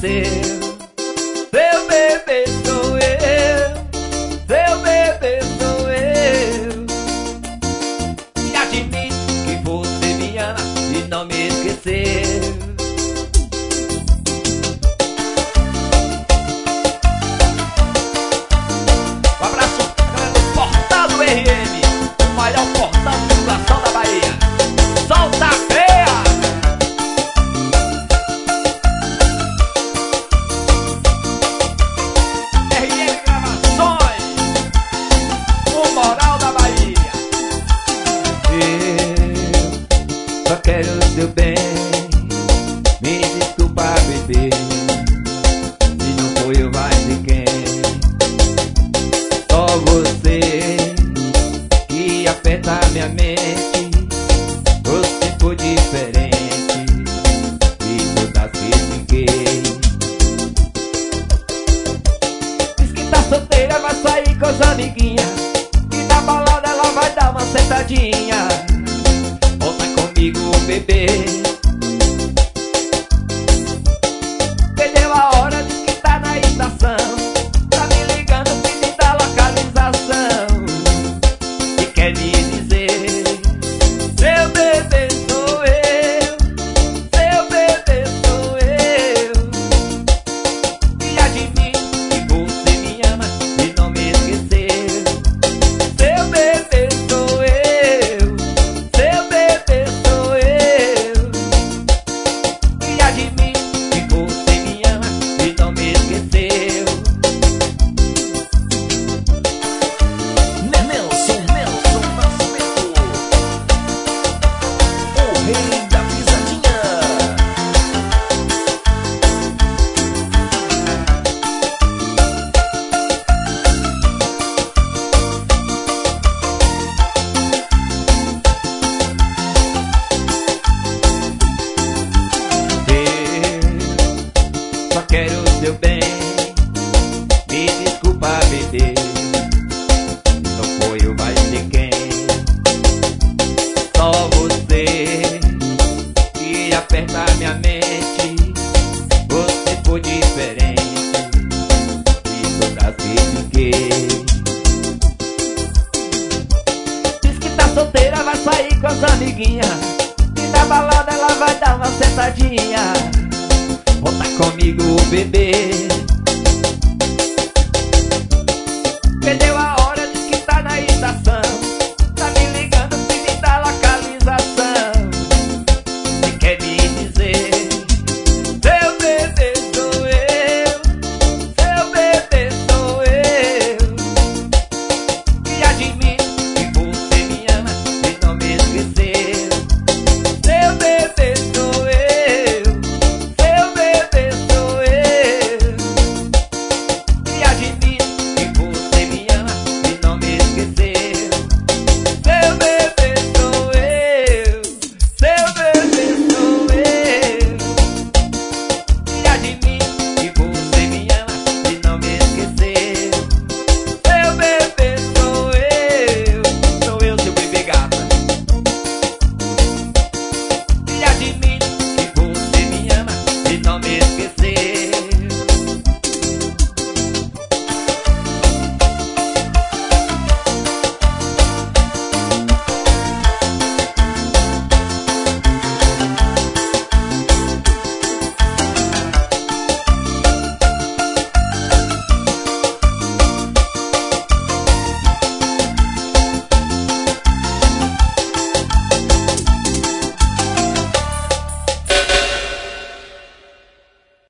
esqueceu. Seu bebê sou eu, seu bebê sou eu. E admito que você me ama e não me esqueceu. Um abraço galera do Portal do RM, o maior portal de divulgação da Bahia. Solta a feia! RM Gravações, o moral da Bahia. Eu só quero o seu bem, me desculpa, bebê, se não foi eu vai de quem. Só você que aperta minha mente, você foi diferente de todas que fiquei. Diz que tá solteira, vai sair com as amiguinhas, e na balada ela vai dar uma sentadinha. Volta comigo, bebê. Perdeu a hora, diz que tá na estação, tá me ligando pedindo a localização, e quer me dizer: seu bebê sou eu, seu bebê sou eu. E admito que você me ama e não me esqueceu. Seu bebê sou eu, seu bebê sou eu. E admito que você me ama e não me esqueceu. Nelson Nascimento, o rei da pisadinha. Eu só quero o seu bem, me desculpa, bebê, não foi o mais de quem. Só você que aperta minha mente, você foi diferente de todas que fiquei. Diz que tá solteira, vai sair com as amiguinhas, e na balada ela vai dar uma sentadinha. Volta comigo, bebê.